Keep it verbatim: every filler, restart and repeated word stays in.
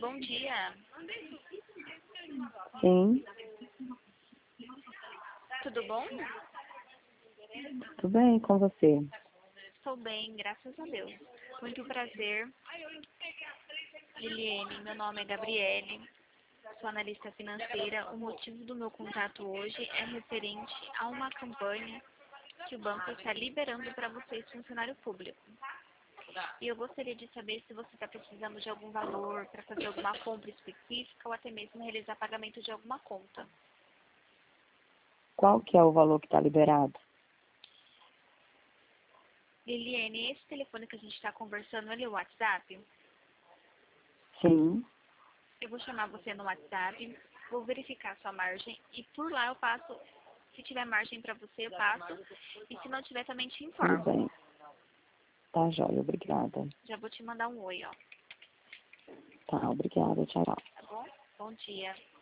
bom dia. Sim, Tudo bom? tudo bem com você? Estou bem, graças a Deus. Muito prazer. Liliane, meu nome é Gabriele, sou analista financeira. O motivo do meu contato hoje é referente a uma campanha que o banco está liberando para vocês, funcionário público. E eu gostaria de saber se você está precisando de algum valor para fazer alguma compra específica ou até mesmo realizar pagamento de alguma conta. Qual que é o valor que está liberado? Liliane, esse telefone que a gente está conversando, ele é o WhatsApp? Sim, Eu vou chamar você no WhatsApp, vou verificar a sua margem e por lá eu passo, se tiver margem para você, eu passo. E se não tiver, também te tudo informo. bem. Tá, joia, obrigada. Já vou te mandar um oi, ó. Tá, obrigada, tchau. Tá bom? Bom dia.